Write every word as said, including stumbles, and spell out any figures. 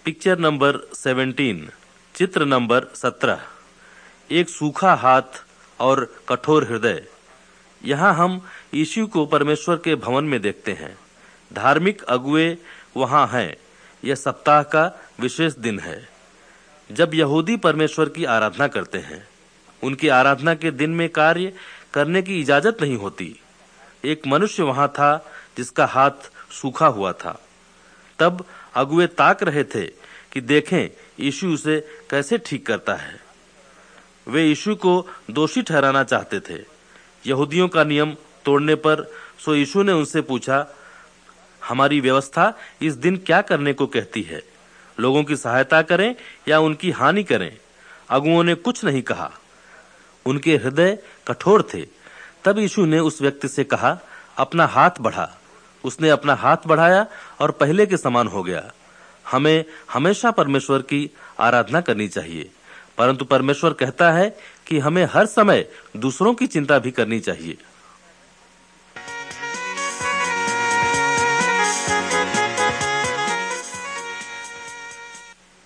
Picture number seventeen, चित्र number सत्रह। एक सूखा हाथ और कठोर हृदय। यहाँ हम यीशु को परमेश्वर के भवन में देखते हैं। धार्मिक अगुए वहाँ हैं। यह सप्ताह का विशेष दिन है जब यहूदी परमेश्वर की आराधना करते हैं। उनकी आराधना के दिन में कार्य करने की इजाजत नहीं होती। एक मनुष्य वहाँ था जिसका हाथ सूखा हुआ था। तब अगुए ताक रहे थे कि देखें यीशु उसे कैसे ठीक करता है। वे यीशु को दोषी ठहराना चाहते थे यहूदियों का नियम तोड़ने पर। सो यीशु ने उनसे पूछा, हमारी व्यवस्था इस दिन क्या करने को कहती है? लोगों की सहायता करें या उनकी हानि करें? अगुओं ने कुछ नहीं कहा। उनके हृदय कठोर थे। तब यीशु ने उस व्यक्ति से कहा, अपना हाथ बढ़ा। उसने अपना हाथ बढ़ाया और पहले के समान हो गया। हमें हमेशा परमेश्वर की आराधना करनी चाहिए, परंतु परमेश्वर कहता है कि हमें हर समय दूसरों की चिंता भी करनी चाहिए।